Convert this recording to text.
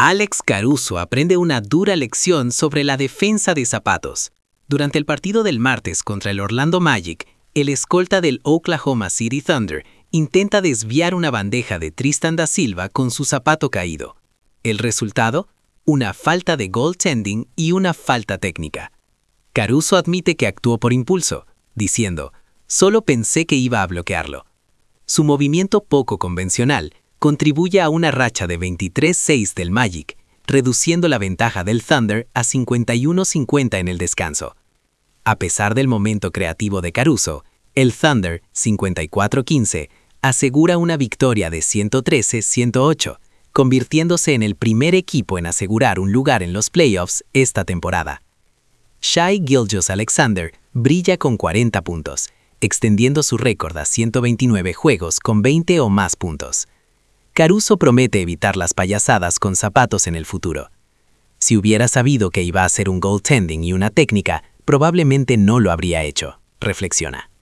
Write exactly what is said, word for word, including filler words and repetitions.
Alex Caruso aprende una dura lección sobre la defensa de zapatos. Durante el partido del martes contra el Orlando Magic, el escolta del Oklahoma City Thunder intenta desviar una bandeja de Tristan da Silva con su zapato caído. El resultado, una falta de goaltending y una falta técnica. Caruso admite que actuó por impulso, diciendo, «Solo pensé que iba a bloquearlo». Su movimiento poco convencional contribuye a una racha de veintitrés seis del Magic, reduciendo la ventaja del Thunder a cincuenta y uno cincuenta en el descanso. A pesar del momento creativo de Caruso, el Thunder, cincuenta y cuatro quince, asegura una victoria de ciento trece a ciento ocho, convirtiéndose en el primer equipo en asegurar un lugar en los playoffs esta temporada. Shai Gilgeous-Alexander brilla con cuarenta puntos, extendiendo su récord a ciento veintinueve juegos con veinte o más puntos. Caruso promete evitar las payasadas con zapatos en el futuro. Si hubiera sabido que iba a hacer un goaltending y una técnica, probablemente no lo habría hecho, reflexiona.